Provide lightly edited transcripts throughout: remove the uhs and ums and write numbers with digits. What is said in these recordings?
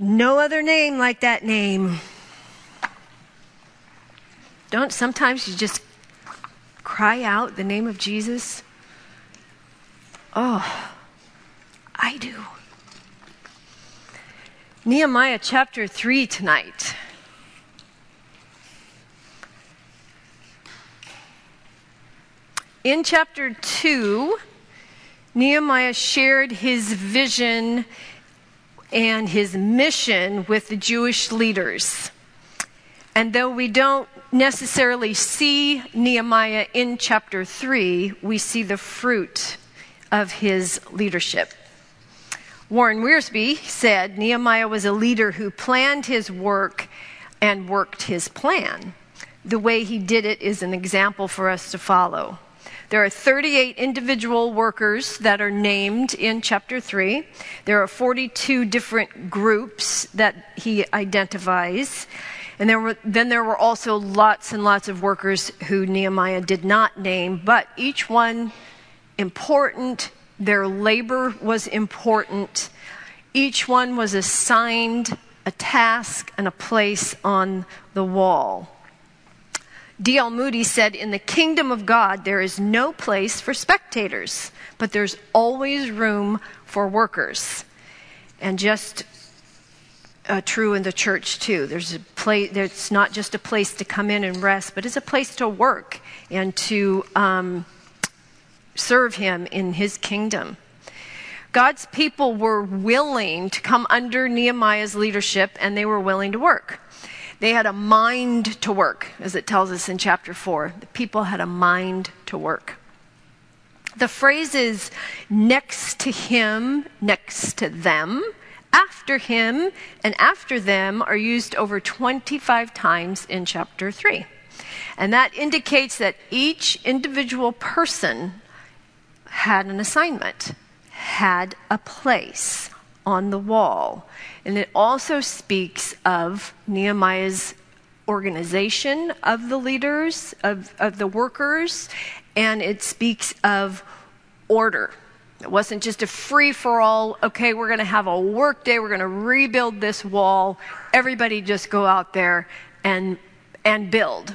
No other name like that name. Don't sometimes you just cry out the name of Jesus? Oh, I do. Nehemiah chapter 3 tonight. In chapter 2, Nehemiah shared his vision and his mission with the Jewish leaders. And though we don't necessarily see Nehemiah in chapter 3, we see the fruit of his leadership. Warren Wiersbe said Nehemiah was a leader who planned his work and worked his plan. The way he did it is an example for us to follow. There are 38 individual workers that are named in chapter 3. There are 42 different groups that he identifies. And then there were also lots and lots of workers who Nehemiah did not name, but each one important. Their labor was important. Each one was assigned a task and a place on the wall. D.L. Moody said, "In the kingdom of God, there is no place for spectators, but there's always room for workers." And just true in the church too. There's a place. It's not just a place to come in and rest, but it's a place to work and to serve him in his kingdom. God's people were willing to come under Nehemiah's leadership, and they were willing to work. They had a mind to work, as it tells us in chapter 4. The people had a mind to work. The phrases next to him, next to them, after him, and after them are used over 25 times in chapter 3. And that indicates that each individual person had an assignment, had a place on the wall. And it also speaks of Nehemiah's organization of the leaders, of the workers, and it speaks of order. It wasn't just a free-for-all, okay, we're going to have a work day, we're going to rebuild this wall. Everybody just go out there and build.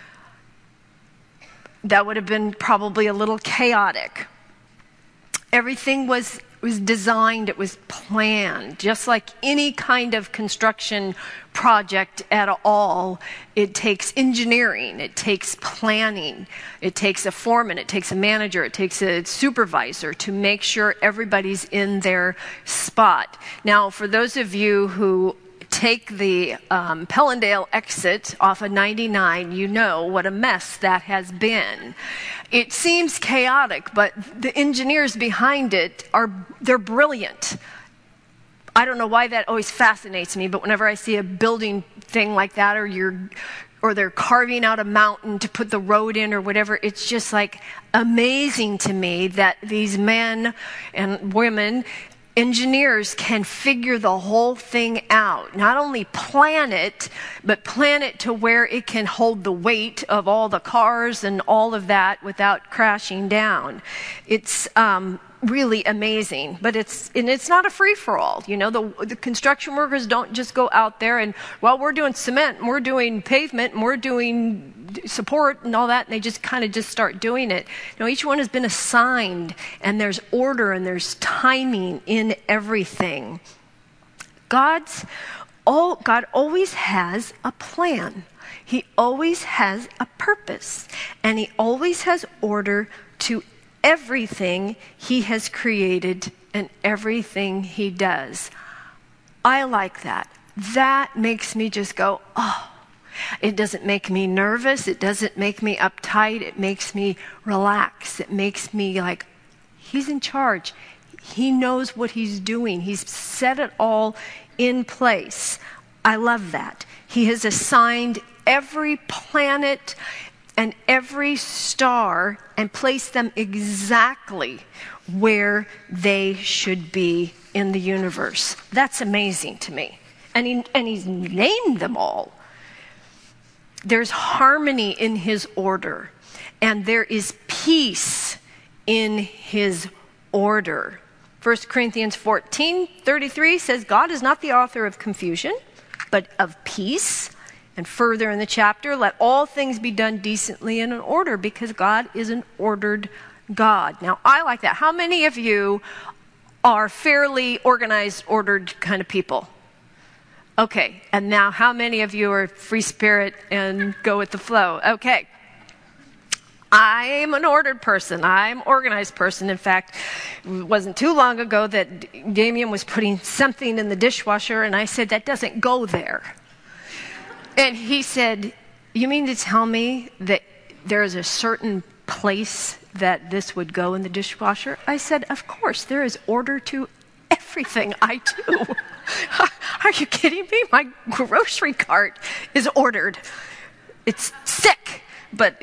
That would have been probably a little chaotic. Everything was designed, it was planned. Just like any kind of construction project at all, it takes engineering, it takes planning, it takes a foreman, it takes a manager, it takes a supervisor to make sure everybody's in their spot. Now, for those of you who take the Pellendale exit off of 99, you know what a mess that has been. It seems chaotic, but the engineers behind it they're brilliant. I don't know why that always fascinates me, but whenever I see a building thing like that, or they're carving out a mountain to put the road in or whatever, it's just like amazing to me that these men and women, engineers, can figure the whole thing out. Not only plan it, but plan it to where it can hold the weight of all the cars and all of that without crashing down. It's really amazing, but it's not a free-for-all. You know, the construction workers don't just go out there and, well, we're doing cement, and we're doing pavement, and we're doing support and all that, and they just kind of just start doing it. No, each one has been assigned, and there's order and there's timing in everything. God always has a plan. He always has a purpose, and he always has order to everything he has created and everything he does. I like that. That makes me just go, oh. It doesn't make me nervous. It doesn't make me uptight. It makes me relax. It makes me like, he's in charge. He knows what he's doing. He's set it all in place. I love that. He has assigned every planet and every star and placed them exactly where they should be in the universe. That's amazing to me. And he's named them all. There's harmony in his order, and there is peace in his order. 1 Corinthians 14:33 says, God is not the author of confusion, but of peace. And further in the chapter, let all things be done decently and in order, because God is an ordered God. Now, I like that. How many of you are fairly organized, ordered kind of people? Okay, and now how many of you are free spirit and go with the flow? Okay. I'm an ordered person. I'm an organized person. In fact, it wasn't too long ago that Damien was putting something in the dishwasher, and I said, that doesn't go there. And he said, you mean to tell me that there is a certain place that this would go in the dishwasher? I said, of course, there is order to everything I do. Are you kidding me? My grocery cart is ordered. It's sick, but...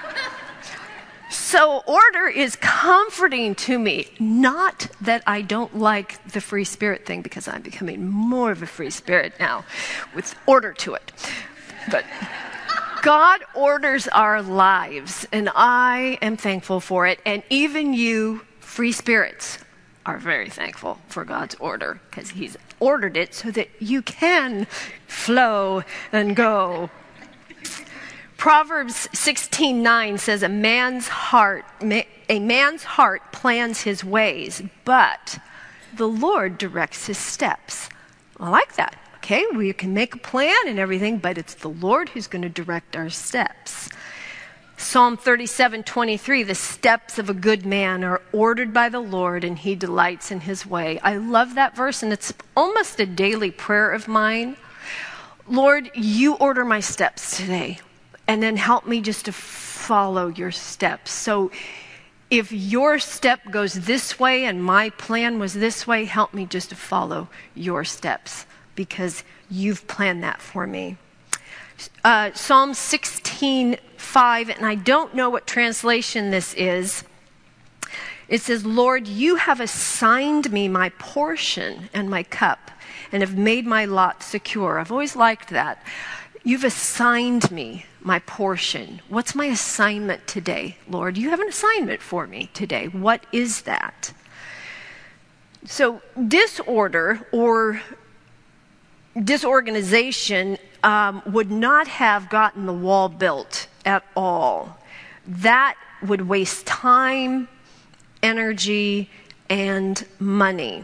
So order is comforting to me. Not that I don't like the free spirit thing, because I'm becoming more of a free spirit now with order to it. But God orders our lives, and I am thankful for it. And even you free spirits are very thankful for God's order, because he's ordered it so that you can flow and go. Proverbs 16:9 says, a man's heart plans his ways, but the Lord directs his steps. I like that. Okay, we can make a plan and everything, but it's the Lord who's going to direct our steps. Psalm 37:23, the steps of a good man are ordered by the Lord, and he delights in his way. I love that verse, and it's almost a daily prayer of mine. Lord, you order my steps today. And then help me just to follow your steps. So if your step goes this way and my plan was this way, help me just to follow your steps, because you've planned that for me. Psalm 16:5, and I don't know what translation this is. It says, Lord, you have assigned me my portion and my cup, and have made my lot secure. I've always liked that. You've assigned me my portion. What's my assignment today, Lord? You have an assignment for me today. What is that? So disorder or disorganization would not have gotten the wall built at all. That would waste time, energy, and money.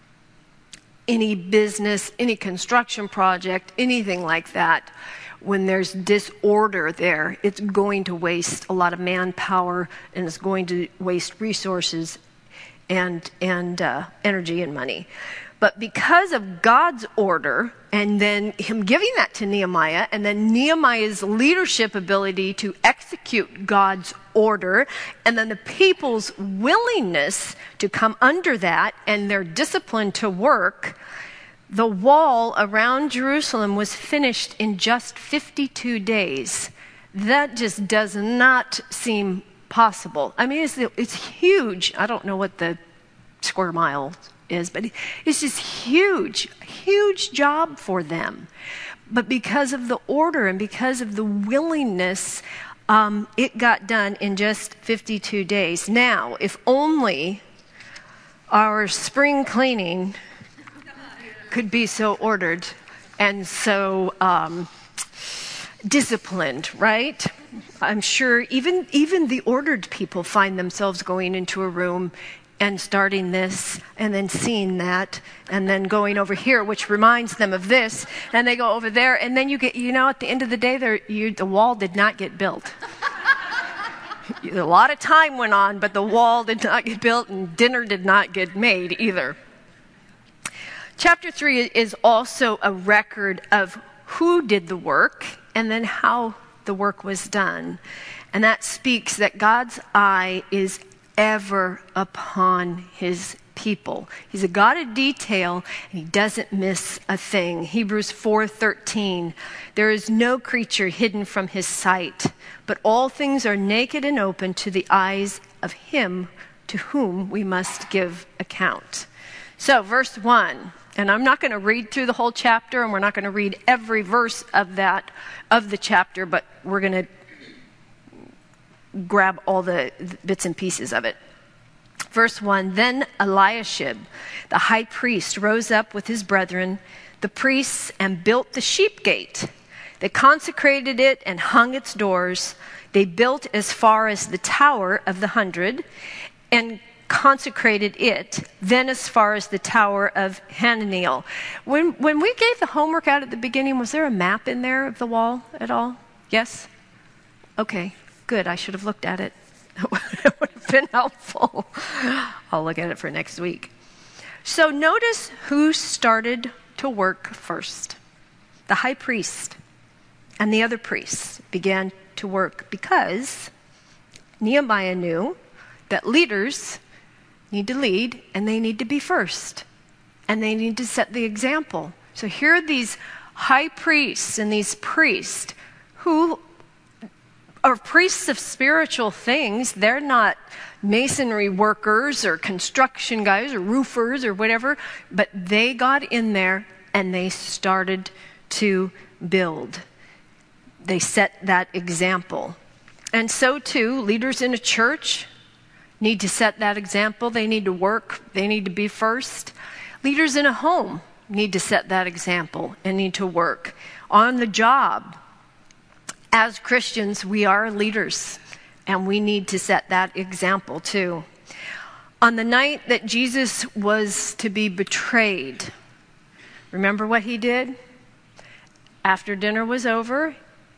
Any business, any construction project, anything like that, when there's disorder there, it's going to waste a lot of manpower, and it's going to waste resources and energy and money. But because of God's order, and then him giving that to Nehemiah, and then Nehemiah's leadership ability to execute God's order, and then the people's willingness to come under that and their discipline to work, the wall around Jerusalem was finished in just 52 days. That just does not seem possible. I mean, it's huge. I don't know what the square mile is, but it's just huge job for them. But because of the order and because of the willingness, it got done in just 52 days. Now, if only our spring cleaning could be so ordered and so disciplined, right? I'm sure even the ordered people find themselves going into a room and starting this and then seeing that and then going over here, which reminds them of this, and they go over there, and then you get, at the end of the day, the wall did not get built. A lot of time went on, but the wall did not get built, and dinner did not get made either. Chapter 3 is also a record of who did the work and then how the work was done. And that speaks that God's eye is ever upon his people. He's a God of detail, and he doesn't miss a thing. Hebrews 4:13, there is no creature hidden from his sight, but all things are naked and open to the eyes of him to whom we must give account. So verse 1, and I'm not going to read through the whole chapter, and we're not going to read every verse of the chapter, but we're going to grab all the bits and pieces of it. Verse 1, then Eliashib, the high priest, rose up with his brethren, the priests, and built the sheep gate. They consecrated it and hung its doors. They built as far as the Tower of the 100 and consecrated it, then as far as the Tower of Hananiel. When we gave the homework out at the beginning, was there a map in there of the wall at all? Yes? Okay, good. I should have looked at it. It would have been helpful. I'll look at it for next week. So notice who started to work first. The high priest and the other priests began to work because Nehemiah knew that leaders need to lead and they need to be first. And they need to set the example. So here are these high priests and these priests who are priests of spiritual things. They're not masonry workers or construction guys or roofers or whatever, but they got in there and they started to build. They set that example. And so too, leaders in a church need to set that example. They need to work. They need to be first. Leaders in a home need to set that example and need to work. On the job, as Christians, we are leaders, and we need to set that example too. On the night that Jesus was to be betrayed, remember what he did? After dinner was over,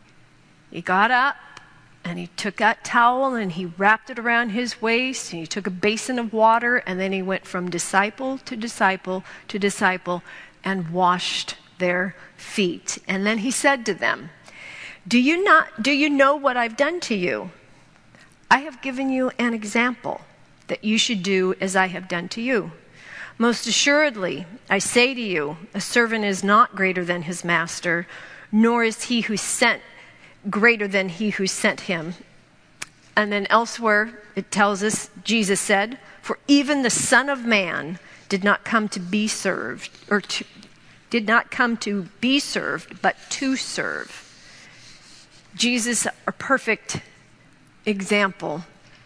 he got up and he took that towel and he wrapped it around his waist, and he took a basin of water, and then he went from disciple to disciple to disciple and washed their feet. And then he said to them, Do you know what I've done to you? I have given you an example that you should do as I have done to you. Most assuredly, I say to you, a servant is not greater than his master, nor is he who sent greater than he who sent him. And then elsewhere it tells us, Jesus said, for even the Son of Man did not come to be served, did not come to be served, but to serve. Jesus, a perfect example,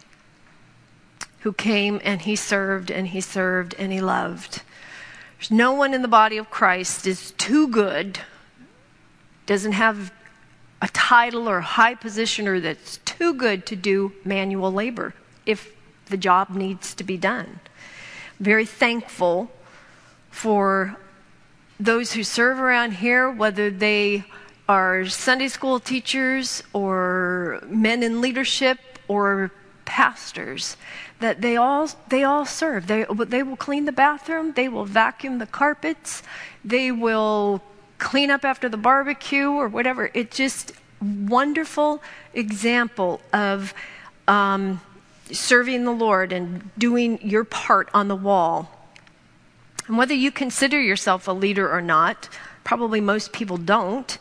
who came and he served and he served and he loved. There's no one in the body of Christ is too good, doesn't have a title or a high position, or that's too good to do manual labor if the job needs to be done. Very thankful for those who serve around here, whether they are Sunday school teachers or men in leadership or pastors, that they all serve. They will clean the bathroom, they will vacuum the carpets, they will clean up after the barbecue or whatever. It's just wonderful example of serving the Lord and doing your part on the wall. And whether you consider yourself a leader or not, probably most people don't,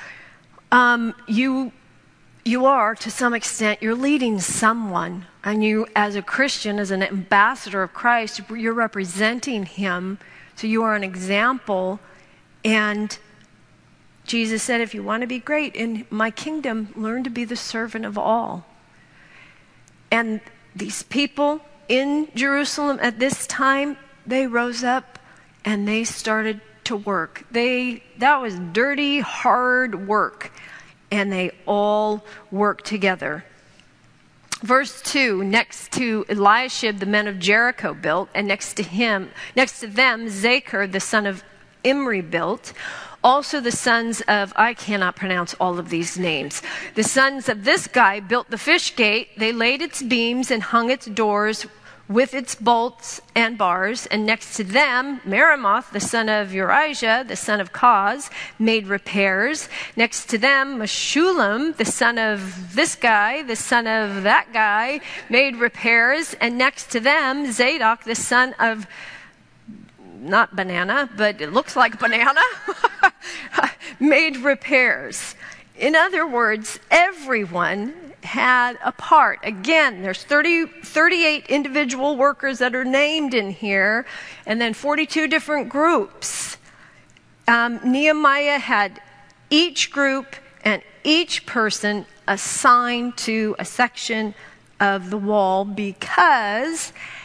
you are, to some extent, you're leading someone. And you, as a Christian, as an ambassador of Christ, you're representing him. So you are an example. And Jesus said, if you want to be great in my kingdom, learn to be the servant of all. And these people in Jerusalem at this time, they rose up and they started to work. That was dirty, hard work. And they all worked together. Verse 2, next to Eliashib, the men of Jericho built, and next to them, Zachar, the son of Imri, built. Also the sons of, I cannot pronounce all of these names. The sons of this guy built the fish gate. They laid its beams and hung its doors with its bolts and bars. And next to them, Meremoth, the son of Urijah, the son of Koz, made repairs. Next to them, Meshullam, the son of this guy, the son of that guy, made repairs. And next to them, Zadok, the son of, not banana, but it looks like banana, made repairs. In other words, everyone had a part. Again, there's 38 individual workers that are named in here, and then 42 different groups. Nehemiah had each group and each person assigned to a section of the wall, because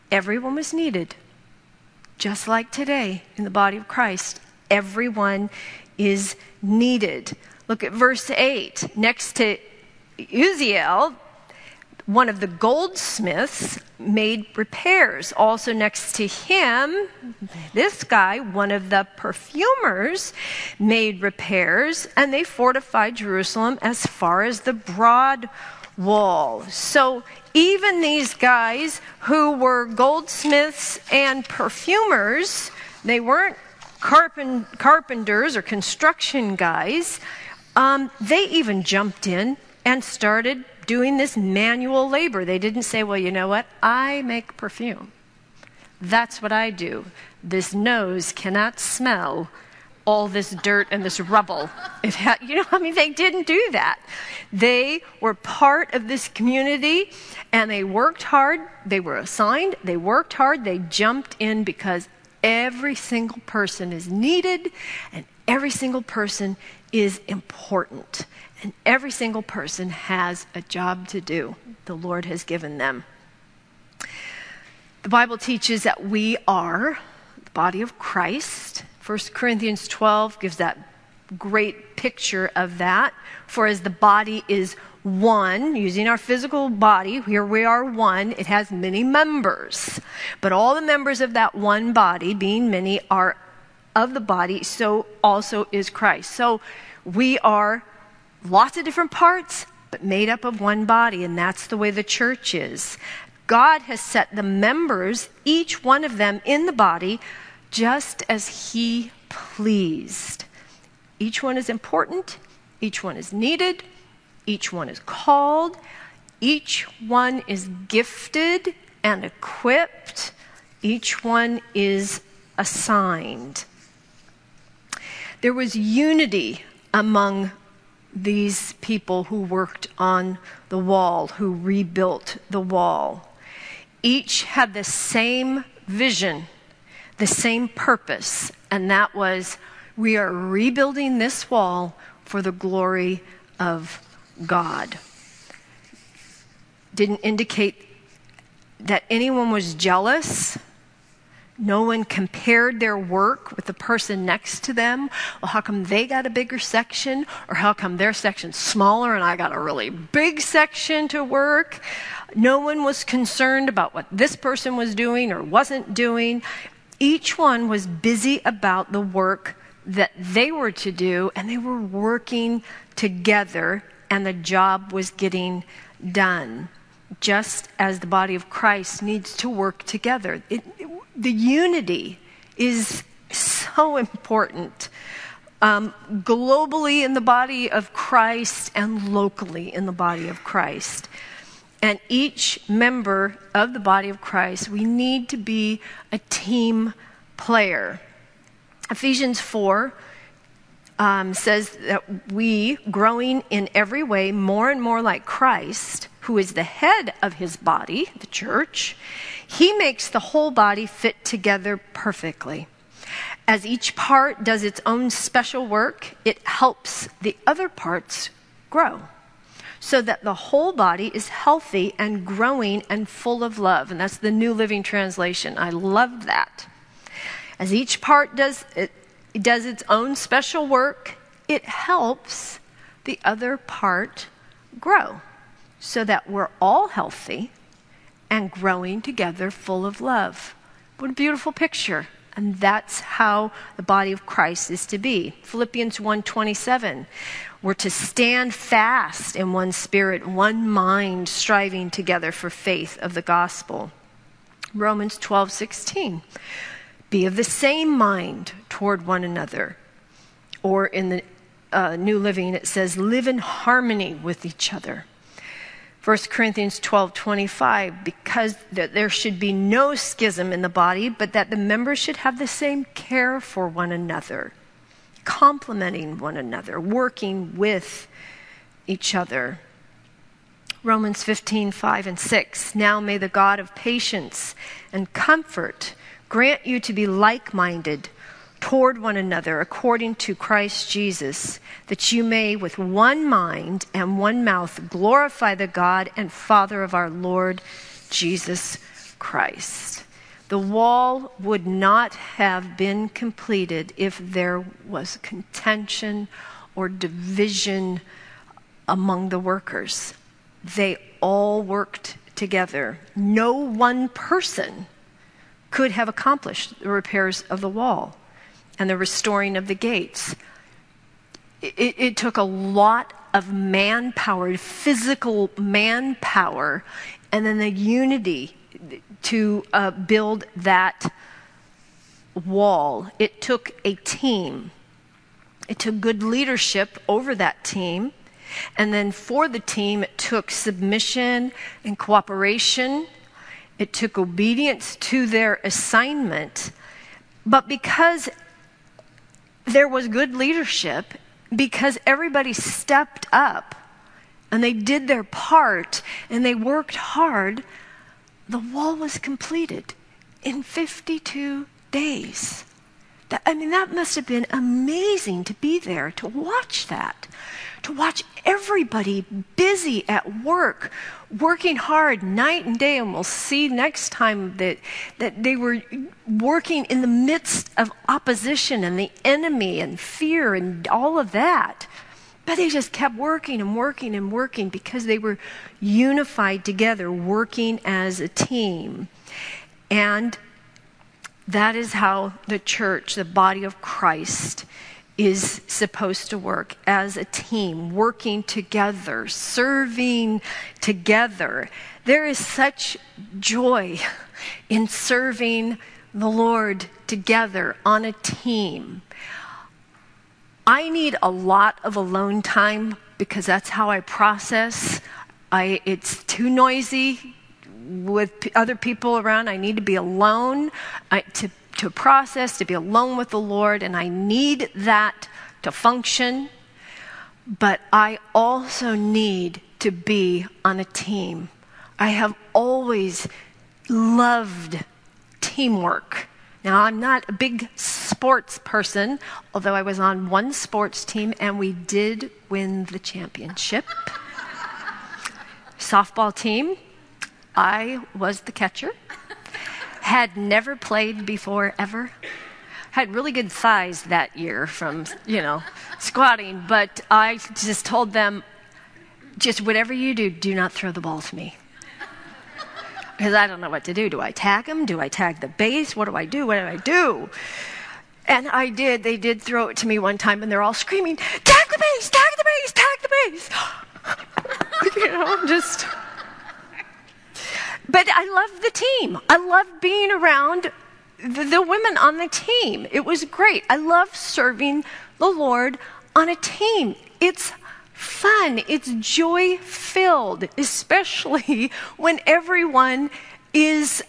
Everyone was needed. Just like today in the body of Christ, everyone is needed. Look at verse 8. Next to Uzziel, one of the goldsmiths made repairs. Also next to him, this guy, one of the perfumers, made repairs, and they fortified Jerusalem as far as the broad wall. So even these guys who were goldsmiths and perfumers, they weren't carpenters or construction guys, they even jumped in and started doing this manual labor. They didn't say, well, you know what? I make perfume. That's what I do. This nose cannot smell all this dirt and this rubble. They didn't do that. They were part of this community, and they worked hard. They were assigned. They worked hard. They jumped in because every single person is needed, and every single person is important. And every single person has a job to do. The Lord has given them. The Bible teaches that we are the body of Christ. 1 Corinthians 12 gives that great picture of that. For as the body is one, using our physical body, here we are one, it has many members. But all the members of that one body, being many, are of the body, so also is Christ. So we are lots of different parts, but made up of one body, and that's the way the church is. God has set the members, each one of them in the body, just as He pleased. Each one is important, each one is needed, each one is called, each one is gifted and equipped, each one is assigned. There was unity among these people who worked on the wall, who rebuilt the wall. Each had the same vision, the same purpose, and that was, we are rebuilding this wall for the glory of God. Didn't indicate that anyone was jealous. No one compared their work with the person next to them. Well, how come they got a bigger section? Or how come their section's smaller and I got a really big section to work? No one was concerned about what this person was doing or wasn't doing. Each one was busy about the work that they were to do, and they were working together, and the job was getting done. Just as the body of Christ needs to work together. The unity is so important, globally in the body of Christ and locally in the body of Christ. And each member of the body of Christ, we need to be a team player. Ephesians 4 says that we, growing in every way more and more like Christ, who is the head of his body, the church, he makes the whole body fit together perfectly. As each part does its own special work, it helps the other parts grow, so that the whole body is healthy and growing and full of love. And that's the New Living Translation. I love that. As each part does its own special work, it helps the other part grow, so that we're all healthy and growing together full of love. What a beautiful picture. And that's how the body of Christ is to be. Philippians 1:27, we're to stand fast in one spirit, one mind, striving together for faith of the gospel. Romans 12:16, be of the same mind toward one another. Or in the New Living, it says, live in harmony with each other. 1 Corinthians 12:25, because there should be no schism in the body, but that the members should have the same care for one another, complementing one another, working with each other. Romans 15:5 and 6, now may the God of patience and comfort grant you to be like-minded toward one another according to Christ Jesus, that you may with one mind and one mouth glorify the God and Father of our Lord Jesus Christ. The wall would not have been completed if there was contention or division among the workers. They all worked together. No one person could have accomplished the repairs of the wall and the restoring of the gates. It took a lot of manpower, physical manpower, and then the unity to build that wall. It took a team. It took good leadership over that team. And then for the team, it took submission and cooperation. It took obedience to their assignment. But because there was good leadership, because everybody stepped up and they did their part and they worked hard, the wall was completed in 52 days. That must have been amazing to be there, to watch that, to watch everybody busy at work, working hard night and day. And we'll see next time that they were working in the midst of opposition and the enemy and fear and all of that. But they just kept working and working and working because they were unified together, working as a team. And that is how the church, the body of Christ, is supposed to work, as a team, working together, serving together. There is such joy in serving the Lord together on a team. I need a lot of alone time because that's how I process. It's too noisy with other people around. I need to be alone to process, to be alone with the Lord, and I need that to function. But I also need to be on a team. I have always loved teamwork. Now, I'm not a big sports person, although I was on one sports team and we did win the championship. Softball team, I was the catcher. Had never played before, ever. Had really good size that year from, squatting, but I just told them, just whatever you do, do not throw the ball to me. Because I don't know what to do. Do I tag him? Do I tag the base? What do I do? What do I do? And I did. They did throw it to me one time, and they're all screaming, tag the base, tag the base, tag the base. But I loved the team. I loved being around the women on the team. It was great. I love serving the Lord on a team. It's fun. It's joy-filled, especially when everyone is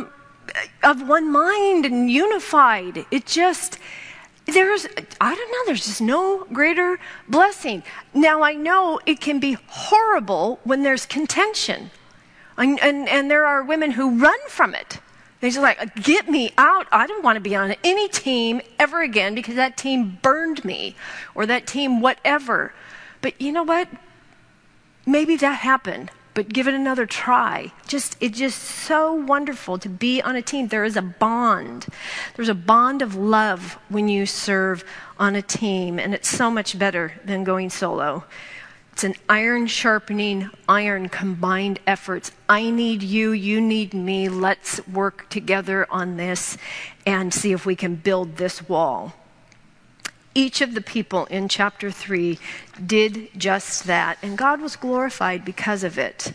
of one mind and unified. There's just no greater blessing. Now, I know it can be horrible when there's contention. And there are women who run from it. They're just like, get me out. I don't want to be on any team ever again because that team burned me or that team whatever. But you know what? Maybe that happened, but give it another try. It's just so wonderful to be on a team. There is a bond. There's a bond of love when you serve on a team, and it's so much better than going solo. It's an iron sharpening iron combined efforts. I need you, you need me. Let's work together on this and see if we can build this wall. Each of the people in chapter 3 did just that, and God was glorified because of it.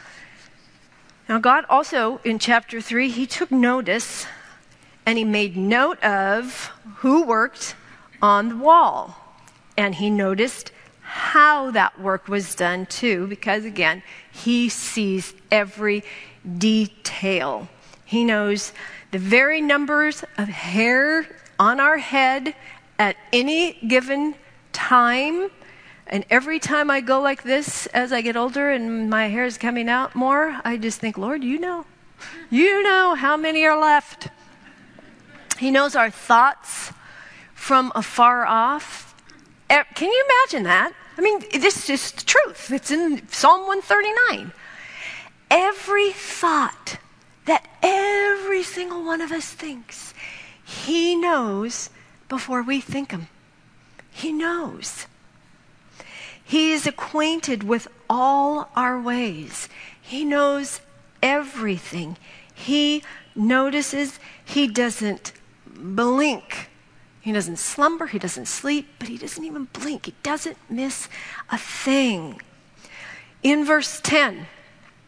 Now, God also, in chapter 3, he took notice, and he made note of who worked on the wall. And he noticed how that work was done, too, because, again, he sees every detail. He knows the very numbers of hair on our head at any given time. And every time I go like this as I get older and my hair is coming out more, I just think, Lord, you know how many are left. He knows our thoughts from afar off. Can you imagine that? I mean, this is just the truth. It's in Psalm 139. Every thought that every single one of us thinks. He knows before we think them. He knows. He is acquainted with all our ways. He knows everything. He notices. He doesn't blink. He doesn't slumber. He doesn't sleep, but he doesn't even blink. He doesn't miss a thing. In verse 10, he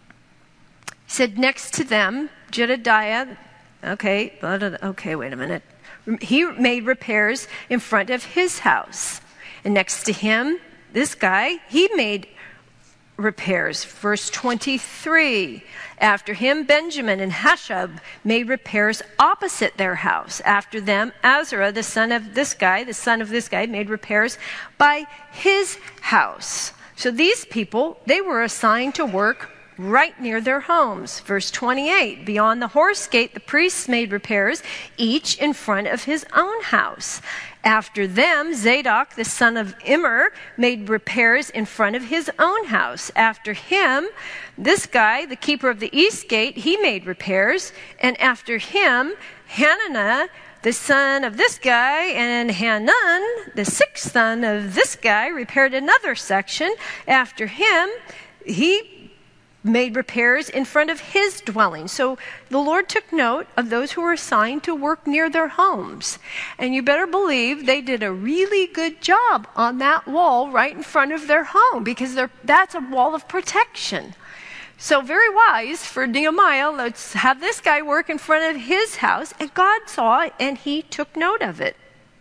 said, next to them, Jedediah, wait a minute. He made repairs in front of his house. And next to him, this guy, he made repairs. Verse 23, after him, Benjamin and Hashab made repairs opposite their house. After them, Azarah, the son of this guy, made repairs by his house. So these people, they were assigned to work right near their homes. Verse 28, beyond the horse gate, the priests made repairs, each in front of his own house. After them, Zadok, the son of Immer, made repairs in front of his own house. After him, this guy, the keeper of the east gate, he made repairs. And after him, Hananiah, the son of this guy, and Hanan, the sixth son of this guy, repaired another section. After him, he made repairs in front of his dwelling. So the Lord took note of those who were assigned to work near their homes. And you better believe they did a really good job on that wall right in front of their home, because that's a wall of protection. So very wise for Nehemiah, let's have this guy work in front of his house. And God saw it, and he took note of it.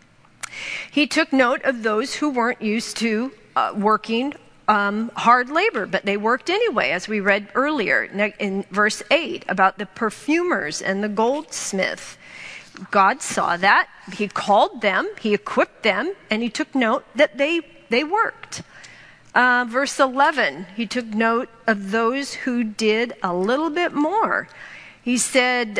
He took note of those who weren't used to working hard labor, but they worked anyway, as we read earlier in verse 8 about the perfumers and the goldsmith. God saw that. He called them, he equipped them, and he took note that they worked. Verse 11, he took note of those who did a little bit more. He said,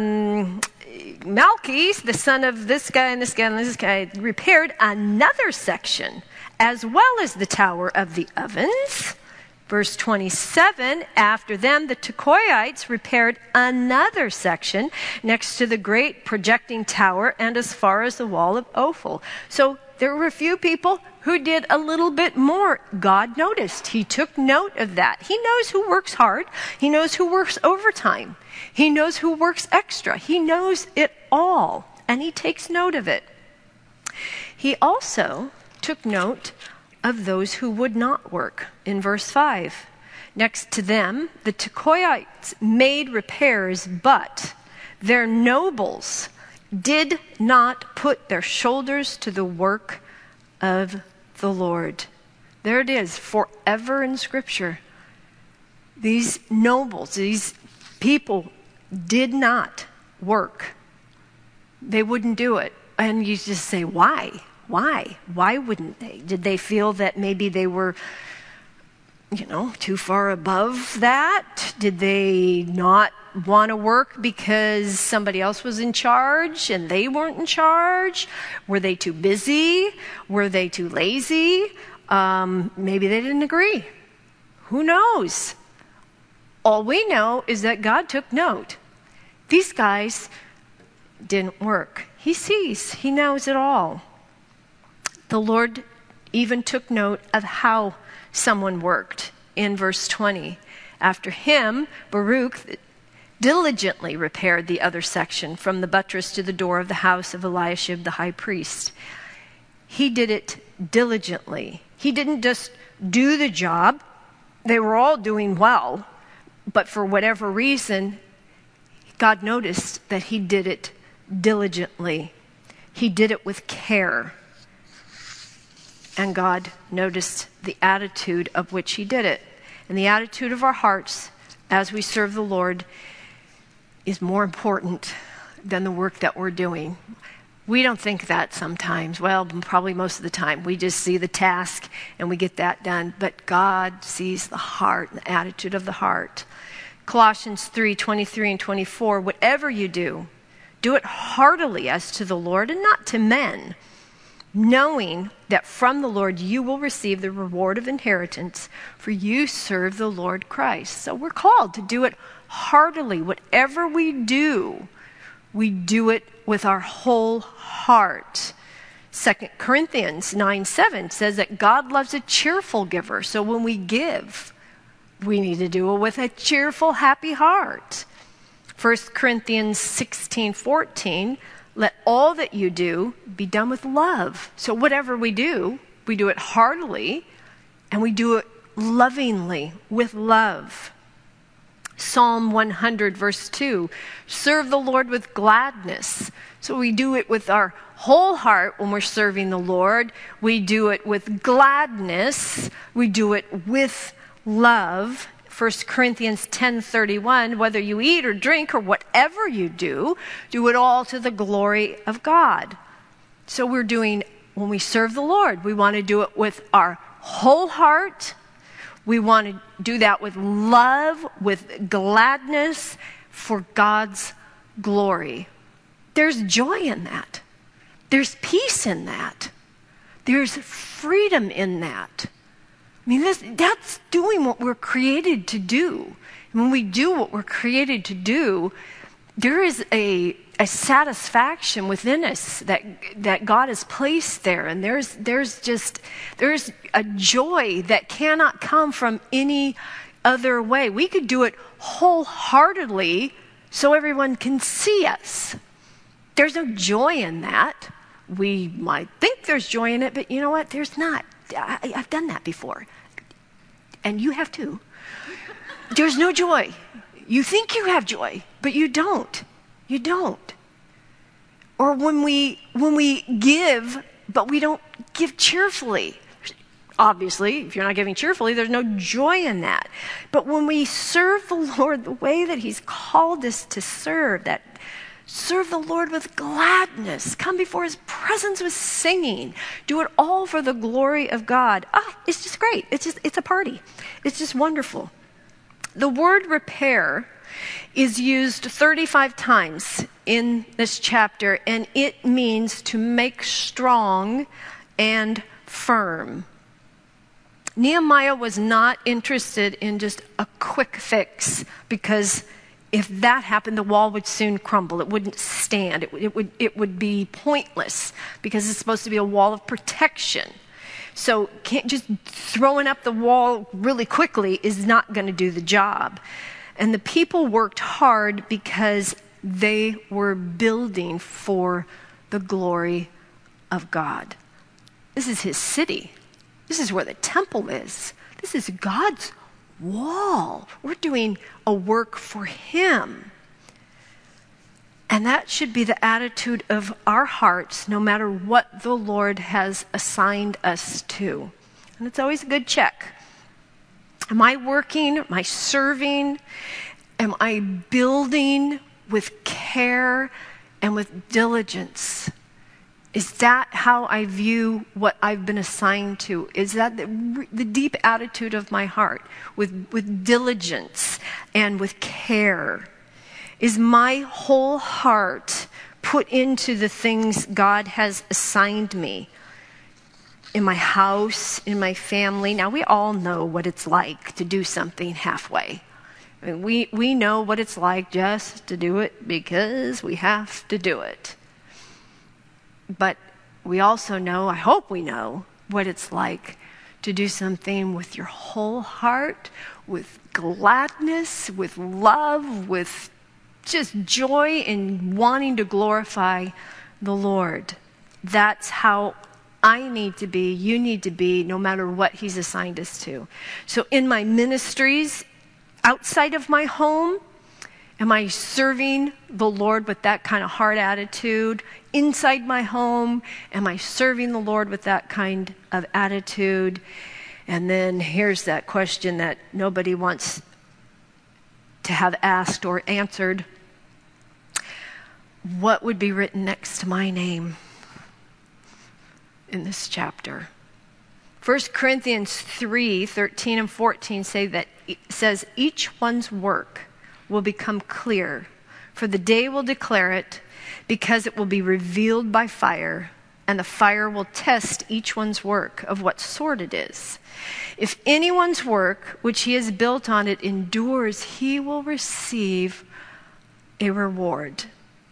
Malchus, the son of this guy and this guy and this guy, repaired another section, as well as the tower of the ovens. Verse 27, after them, the Tekoites repaired another section next to the great projecting tower and as far as the wall of Ophel. So there were a few people who did a little bit more. God noticed. He took note of that. He knows who works hard. He knows who works overtime. He knows who works extra. He knows it all, and he takes note of it. He also took note of those who would not work. In verse 5, next to them, the Tekoites made repairs, but their nobles did not put their shoulders to the work of the Lord. There it is, forever in Scripture. These nobles, these people did not work. They wouldn't do it. And you just say, why? Why? Why wouldn't they? Did they feel that maybe they were, too far above that? Did they not want to work because somebody else was in charge and they weren't in charge? Were they too busy? Were they too lazy? Maybe they didn't agree. Who knows? All we know is that God took note. These guys didn't work. He sees. He knows it all. The Lord even took note of how someone worked in verse 20. After him, Baruch diligently repaired the other section from the buttress to the door of the house of Eliashib the high priest. He did it diligently. He didn't just do the job. They were all doing well, but for whatever reason, God noticed that he did it diligently. He did it with care. And God noticed the attitude of which he did it. And the attitude of our hearts as we serve the Lord is more important than the work that we're doing. We don't think that sometimes. Well, probably most of the time. We just see the task and we get that done. But God sees the heart and the attitude of the heart. Colossians 3:23 and 24, whatever you do, do it heartily as to the Lord and not to men, knowing that from the Lord you will receive the reward of inheritance, for you serve the Lord Christ. So we're called to do it heartily. Whatever we do it with our whole heart. 2 Corinthians 9:7 says that God loves a cheerful giver. So when we give, we need to do it with a cheerful, happy heart. 1 Corinthians 16:14, let all that you do be done with love. So whatever we do it heartily, and we do it lovingly, with love. Psalm 100 verse 2, serve the Lord with gladness. So we do it with our whole heart when we're serving the Lord. We do it with gladness. We do it with love. 1 Corinthians 10:31, whether you eat or drink or whatever you do it all to the glory of God. So when we serve the Lord, we want to do it with our whole heart. We want to do that with love, with gladness, for God's glory. There's joy in that. There's peace in that. There's freedom in that. I mean, that's doing what we're created to do. When we do what we're created to do, there is a satisfaction within us that God has placed there. And there's a joy that cannot come from any other way. We could do it wholeheartedly so everyone can see us. There's no joy in that. We might think there's joy in it, but you know what? There's not. I've done that before. And you have too. There's no joy. You think you have joy, but you don't. You don't. Or when we give, but we don't give cheerfully. Obviously, if you're not giving cheerfully, there's no joy in that. But when we serve the Lord the way that He's called us to serve the Lord with gladness, come before His presence with singing, do it all for the glory of God. It's just great. It's a party. It's just wonderful. The word repair is used 35 times in this chapter, and it means to make strong and firm. Nehemiah was not interested in just a quick fix, because if that happened, the wall would soon crumble. It wouldn't stand. It would be pointless, because it's supposed to be a wall of protection. So just throwing up the wall really quickly is not going to do the job. And the people worked hard because they were building for the glory of God. This is His city. This is where the temple is. This is God's wall. We're doing a work for Him. And that should be the attitude of our hearts, no matter what the Lord has assigned us to. And it's always a good check. Am I working? Am I serving? Am I building with care and with diligence? Is that how I view what I've been assigned to? Is that the deep attitude of my heart, with diligence and with care? Is my whole heart put into the things God has assigned me? In my house, in my family. Now, we all know what it's like to do something halfway. I mean, we know what it's like just to do it because we have to do it. But we also know, I hope we know, what it's like to do something with your whole heart, with gladness, with love, with just joy in wanting to glorify the Lord. That's how I need to be, you need to be, no matter what He's assigned us to. So in my ministries, outside of my home, am I serving the Lord with that kind of heart attitude? Inside my home, am I serving the Lord with that kind of attitude? And then here's that question that nobody wants to have asked or answered. What would be written next to my name in this chapter? 1 Corinthians 3:13 and 14 says each one's work will become clear, for the day will declare it, because it will be revealed by fire, and the fire will test each one's work of what sort it is. If anyone's work, which he has built on it, endures, he will receive a reward.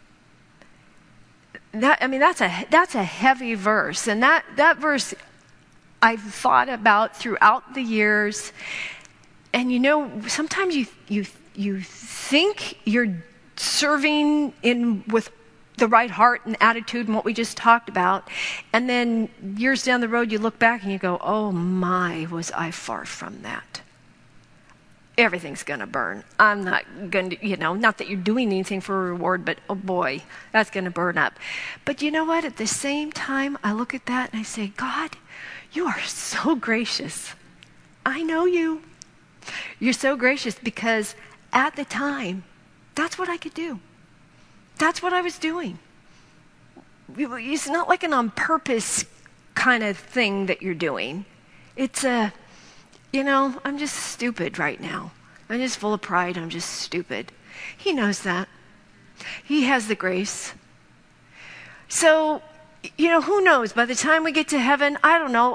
That's a heavy verse. And that verse I've thought about throughout the years. And sometimes you think you're serving with the right heart and attitude and what we just talked about. And then years down the road, you look back and you go, oh my, was I far from that. Everything's going to burn. I'm not going to, not that you're doing anything for a reward, but oh boy, that's going to burn up. But you know what? At the same time, I look at that and I say, God, you are so gracious. I know you. You're so gracious because at the time, that's what I could do. That's what I was doing. It's not like an on purpose kind of thing that you're doing. It's I'm just stupid right now. I'm just full of pride. I'm just stupid. He knows that. He has the grace. So, who knows? By the time we get to heaven, I don't know.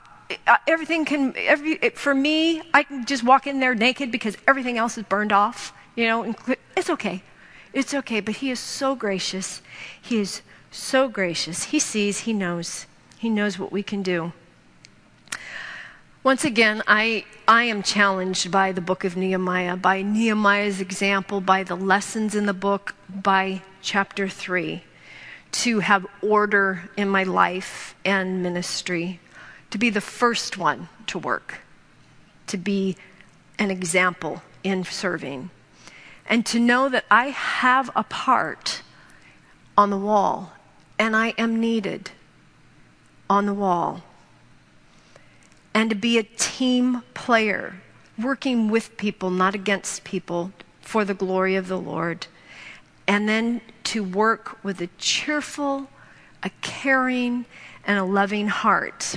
For me, I can just walk in there naked because everything else is burned off. It's okay. It's okay. But he is so gracious. He is so gracious. He sees, he knows. He knows what we can do. Once again, I am challenged by the book of Nehemiah, by Nehemiah's example, by the lessons in the book, by chapter 3, to have order in my life and ministry, to be the first one to work, to be an example in serving, and to know that I have a part on the wall, and I am needed on the wall. And to be a team player, working with people, not against people, for the glory of the Lord. And then to work with a cheerful, a caring, and a loving heart.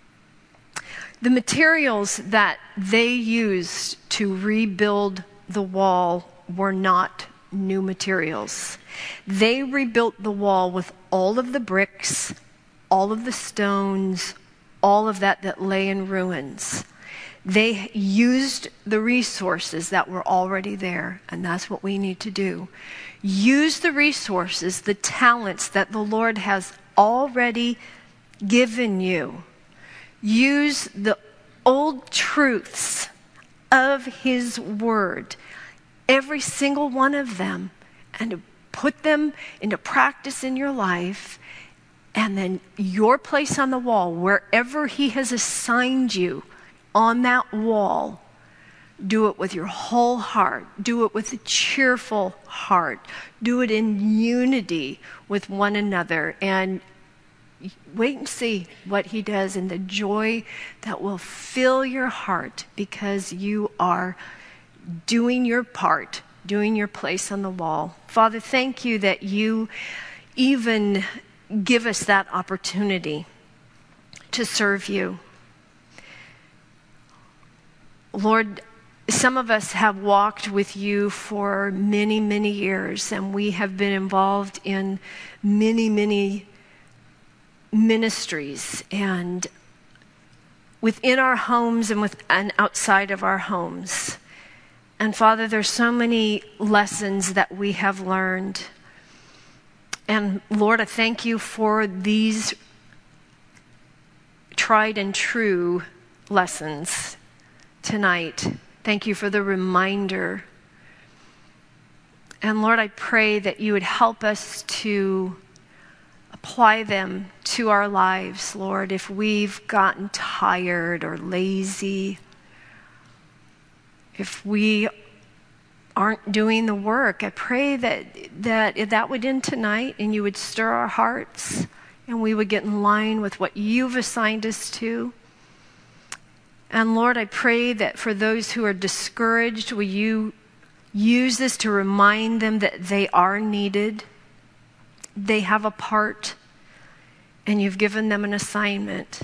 The materials that they used to rebuild the wall were not new materials. They rebuilt the wall with all of the bricks, all of the stones, all of that lay in ruins. They used the resources that were already there, and that's what we need to do. Use the resources, the talents that the Lord has already given you. Use the old truths of His Word, every single one of them, and to put them into practice in your life. And then your place on the wall, wherever He has assigned you on that wall, do it with your whole heart. Do it with a cheerful heart. Do it in unity with one another. And wait and see what He does and the joy that will fill your heart because you are doing your part, doing your place on the wall. Father, thank you that you even give us that opportunity to serve you. Lord, some of us have walked with you for many, many years, and we have been involved in many, many ministries, and within our homes and outside of our homes. And Father, there's so many lessons that we have learned. And Lord, I thank you for these tried and true lessons tonight. Thank you for the reminder. And Lord, I pray that you would help us to apply them to our lives, Lord, if we've gotten tired or lazy, if we aren't doing the work. I pray that would end tonight and you would stir our hearts and we would get in line with what you've assigned us to. And Lord, I pray that for those who are discouraged, will you use this to remind them that they are needed, they have a part, and you've given them an assignment.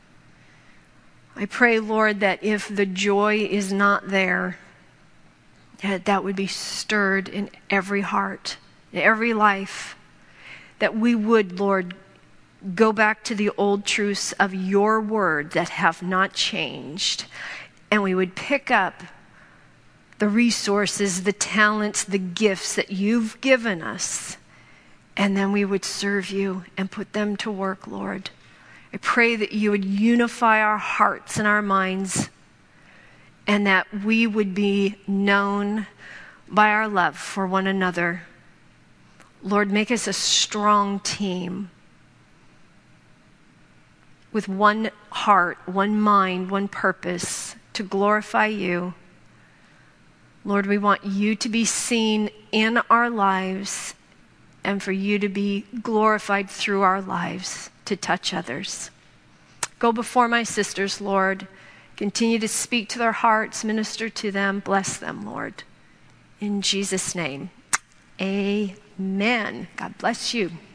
I pray, Lord, that if the joy is not there, that would be stirred in every heart, in every life, that we would, Lord, go back to the old truths of your word that have not changed, and we would pick up the resources, the talents, the gifts that you've given us, and then we would serve you and put them to work, Lord. I pray that you would unify our hearts and our minds, and that we would be known by our love for one another. Lord, make us a strong team with one heart, one mind, one purpose to glorify you. Lord, we want you to be seen in our lives and for you to be glorified through our lives to touch others. Go before my sisters, Lord. Continue to speak to their hearts, minister to them, bless them, Lord. In Jesus' name, amen. God bless you.